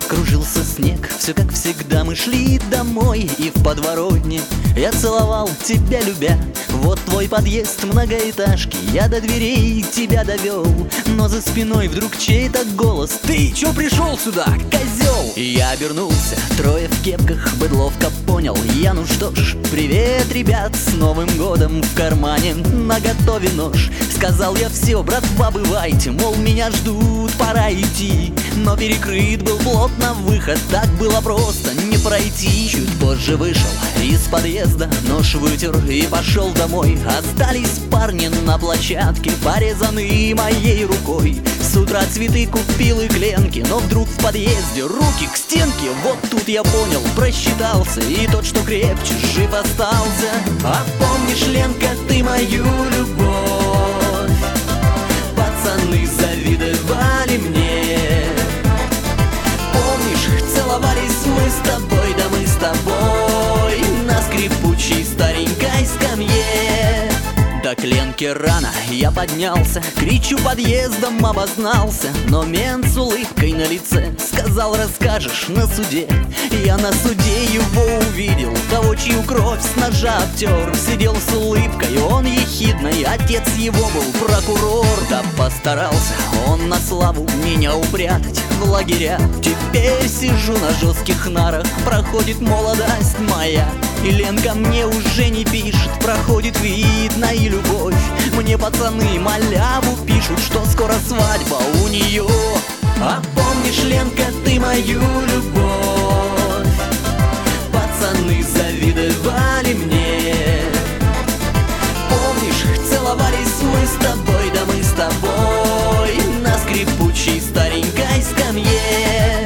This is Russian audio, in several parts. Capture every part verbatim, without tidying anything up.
кружился снег. Все как всегда, мы шли домой, и в подворотне я целовал тебя, любя. Вот твой подъезд многоэтажки, я до дверей тебя довел. Но за спиной вдруг чей-то голос: ты чё пришел сюда, козел? И я обернулся, трое в кепках, быдловка понял я. Ну что ж, привет, ребят, с Новым годом. В кармане наготове нож. Сказал я: все, братва, бывайте, мол, меня ждут, пора идти. Но перекрыт был плотно выход, так было просто не пройти. Чуть позже вышел из подъезда, нож вытер и пошел домой. Остались парни на площадке, порезанные моей рукой. С утра цветы купил и кленки, но вдруг в подъезде руки к стенке. Вот тут я понял, просчитался, и тот, что крепче, жив остался. А помнишь, Ленка, ты мою любовь? Пацаны завидовали мне. Помнишь, целовались мы с тобой, да мы с тобой на скрипучей старенькой скамье. До кленки рано я поднялся, кричу подъездом, обознался. Но мент с улыбкой на лице сказал: расскажешь на суде. Я на суде его увидел, того, чью кровь с ножа обтер. Сидел с улыбкой он ехидной, отец его был прокурор. Да постарался он на славу меня упрятать в лагеря. Теперь сижу на жестких нарах, проходит молодость моя. И Ленка мне уже не пишет, проходит, видно, и любовь. Мне пацаны маляву пишут, что скоро свадьба у нее. А помнишь, Ленка, ты мою любовь? Пацаны завидовали мне. Помнишь, целовались мы с тобой, да мы с тобой на скрипучей старенькой скамье.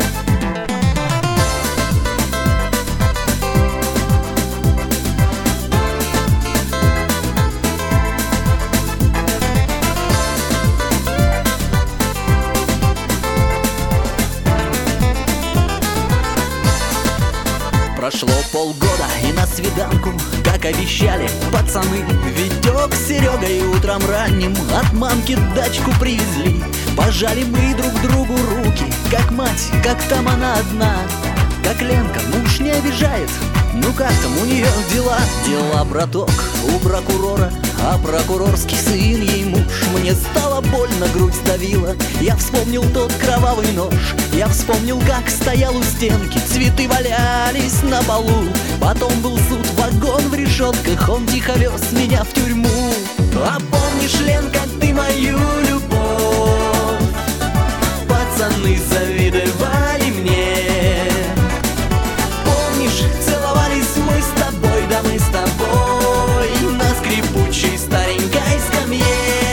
Прошло полгода, и на свиданку, как обещали пацаны, Витек с Серегой утром ранним от мамки дачку привезли. Пожали мы друг другу руки, как мать, как там она одна. Как Ленка, муж не обижает, ну как там у нее дела? Дела, браток, у прокурора, а прокурорский сын ей муж. Мне стало больно, грудь сдавила, я вспомнил тот кровавый нож. Я вспомнил, как стоял у стенки, цветы валялись на полу. Потом был суд, вагон в решетках, он тихо вез меня в тюрьму. А помнишь, Ленка, ты мою любовь? Пацаны завидовали мне. Помнишь, целовались мы с тобой, да мы с тобой на скрипучей старенькой скамье.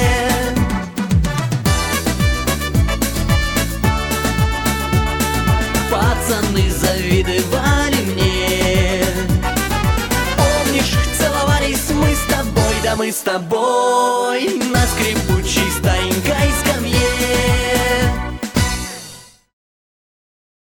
Пацаны завидовали мне. Помнишь, целовались мы с тобой, да мы с тобой на скрипучей